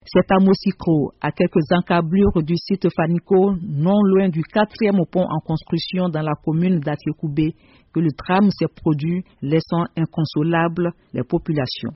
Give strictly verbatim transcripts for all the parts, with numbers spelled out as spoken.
C'est à Mosikro, à quelques encablures du site Fanico, non loin du quatrième pont en construction dans la commune d'Atiekoubé, que le drame s'est produit, laissant inconsolables les populations.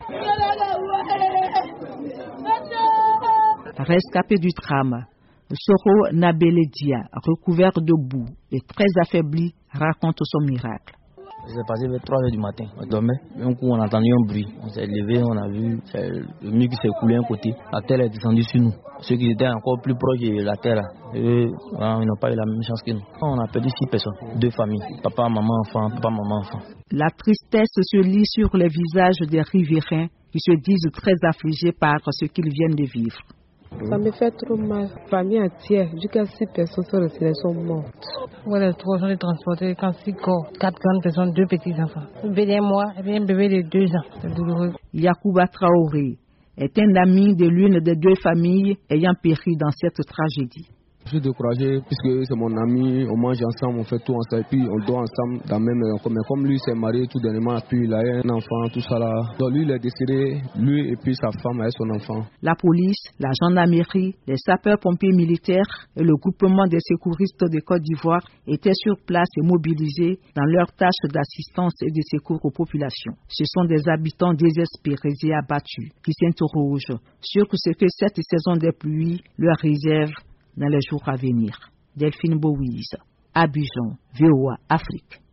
Rescapé du drame, Soro Nabeledia, recouvert de boue et très affaibli, raconte son miracle. C'est passé vers trois heures du matin. On dormait. Un coup, on a entendu un bruit. On s'est levé, on a vu le mur qui s'est coulé un côté. La terre est descendue sur nous. Ceux qui étaient encore plus proches de la terre, eux, ils n'ont pas eu la même chance que nous. On a perdu six personnes, deux familles. Papa, maman, enfant, papa, maman, enfant. La tristesse se lit sur les visages des riverains qui se disent très affligés par ce qu'ils viennent de vivre. Ça me fait trop mal. Famille entière, jusqu'à six personnes sont restées, elles sont mortes. Voilà, trois gens de transporter, quand six corps, quatre grandes personnes, deux petits enfants. Un bébé de moi et un bébé de deux ans. C'est douloureux. Yacouba Traoré est un ami de l'une des deux familles ayant péri dans cette tragédie. Je suis découragé puisque c'est mon ami, on mange ensemble, on fait tout ensemble, et puis on dort ensemble dans la même maison. Mais comme lui s'est marié tout dernièrement, puis il a un enfant, tout ça là. Donc lui il est décédé, lui et puis sa femme et son enfant. La police, la gendarmerie, les sapeurs-pompiers militaires et le groupement des secouristes de Côte d'Ivoire étaient sur place et mobilisés dans leurs tâches d'assistance et de secours aux populations. Ce sont des habitants désespérés et abattus qui s'interrogent sur ce que cette saison des pluies leur réserve dans les jours à venir. Delphine Bouise, Abidjan, V O A Afrique.